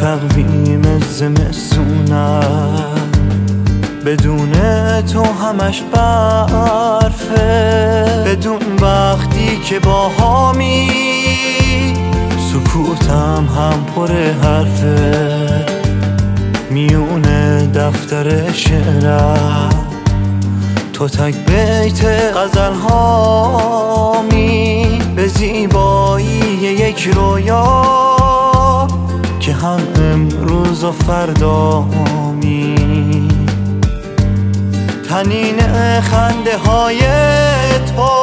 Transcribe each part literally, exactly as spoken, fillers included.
تقویم زمستونم، بدون تو همش برفه. بدون وقتی که با هامی، سکوتم هم پر حرفه. میونه دفتر شعرم تو تک بیت غزل هامی، به زیبایی یک رویا که هم امروز و فردامی. تنین خنده های تو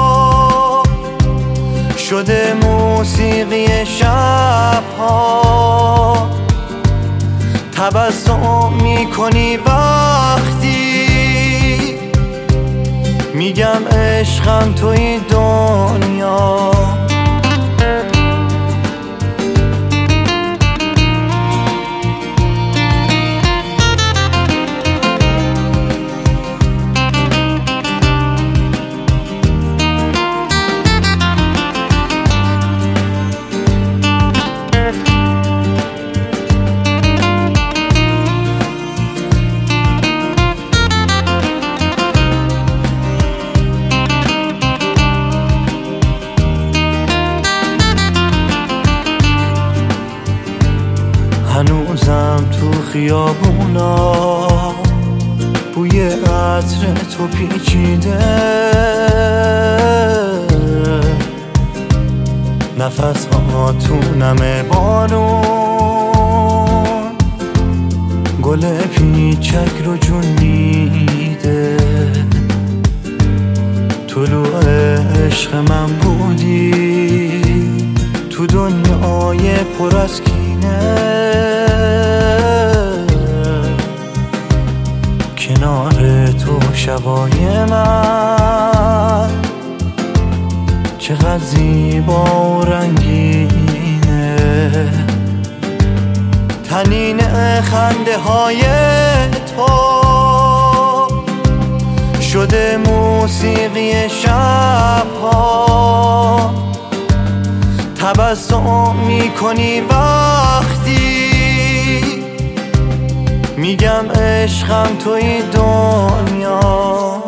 شده موسیقی شبها. تبسم میکنی وقتی میگم عشقم توی دنیا. هنوزم تو خیابونا بوی عطر تو پیچیده. نفس ها تو نم بارون، گل پیچک رو جون میده. طلوع عشق من بودی تو دنیای پر از کینه. کنار تو شبای من چقدر زیبا و رنگینه. تنین خنده های تو شده موسیقی شبها. تبسم میکنی وقتی میگم عشقم توی دنیا.